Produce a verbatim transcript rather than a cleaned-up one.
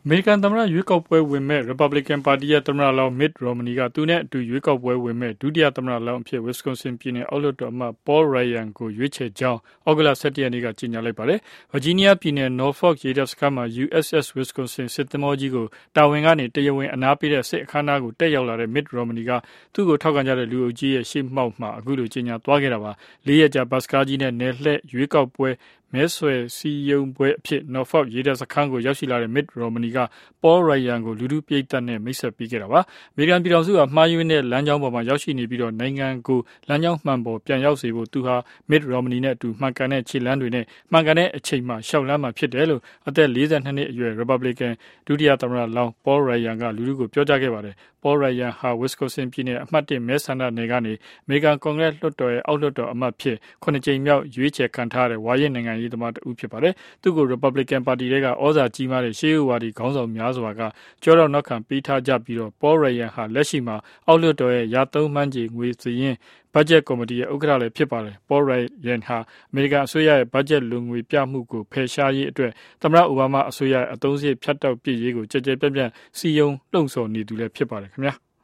အမေရိကန်သမ္မတရွေးကောက်ပွဲဝင်မဲ့ Republican ပါတီရဲ့သမ္မတလောင်း Mitt Romney ကသူနဲ့အတူရွေးကောက်ပွဲဝင်မဲ့ဒုတိယသမ္မတလောင်းအဖြစ် Wisconsin ပြည်နယ်အောက်လွှတ်တော်အမတ် Paul Ryan ကိုရွေးချယ်ကြောင်းဩဂုတ်လ ၁၁ ရက်နေ့ကကြေညာလိုက်ပါတယ်။ Virginia ပြည်နယ် Norfolk ရေတပ်စခန်းမှာ U S S Wisconsin စစ်သင်္ဘောကြီးကိုတာဝန်ကနေတရားဝင်အနားပေးတဲ့စစ်အခမ်းအနားကိုတက်ရောက်လာတဲ့ Mitt Romney ကသူ့ကိုထောက်ခံကြတဲ့လူအုပ်ကြီးရဲ့ရှေ့မှောက်မှာအခုလိုကြေညာသွားခဲ့တာပါ။ လေးရက်ကြာဘတ်စကားကြီးနဲ့နယ်လှည့်ရွေးကောက်ပွဲမဲဆွယ်စည်းရုံးပွဲအဖြစ် Norfolk ရေတပ်စခန်းကိုရောက်ရှိလာတဲ့ Mitt Romney က Paul Ryan ကိုလူထုပရိသတ်နဲ့မိတ်ဆက်ပေးခဲ့တာပါ။ အမေရိကန်ပြည်ထောင်စုဟာမှားယွင်းတဲ့လမ်းကြောင်းပေါ်မှာရောက်ရှိနေပြီးနိုင်ငံကိုလမ်းကြောင်းမှန်ပေါ်ပြန်ရောက်စေဖို့သူဟာ Mitt Romney နဲ့အတူမှန်ကန်တဲ့ခြေလှမ်းတွေနဲ့မှန်ကန်တဲ့အချိန်မှာလျှောက်လှမ်းမှာဖြစ်တယ်လို့အသက် ၄၂ နှစ်အရွယ် Republican ဒုတိယသမ္မတလောင်း Paul Ryan ကလူထုကိုပြောကြားခဲ့ပါတယ်။ Paul Ryan ဟာ Wisconsin ပြည်နယ်အမှတ် ၁ မဲဆန္ဒနယ်ကနေအမေရိကန်ကွန်ဂရက်လွှတ်တော်ရဲ့အောက်လွှတ်တော်အမတ်အဖြစ် ခုနှစ်ကြိမ်မြောက်ရွေးချယ်ခံထားရတဲ့ဝါရင့်နိုင်ငံရေးသမားတစ်ဦးဖြစ်ပါတယ်။ သူ့ကို Republican ပါတီထဲကဩဇာကြီးမားတဲ့ရှေးရိုးဝါဒီခေါင်းဆောင်များစွာကကျောထောက်နောက်ခံပေးထားကြပြီး Paul Ryan ဟာလက်ရှိမှာအောက်လွှတ်တော်ရဲ့ရသုံးမှန်းခြေငွေစာရင်းဘတ်ဂျက်ကော်မတီရဲ့ဥက္ကဋ္ဌလည်းဖြစ်ပါတယ်။ Paul Ryan ဟာအမေရိကန်အစိုးရရဲ့ဘတ်ဂျက်လိုငွေပြမှုကိုဖယ်ရှားရေးအတွက်သမ္မတအိုဘားမားအစိုးရရဲ့အသုံးစရိတ်ဖြတ်တောက်ပစ်ရေးကိုကြည်ကြဲပြန့်ပြန့်စည်းရုံးလှုံ့ဆော်နေသူလည်းဖြစ်ပါတယ်ခင်ဗျာ။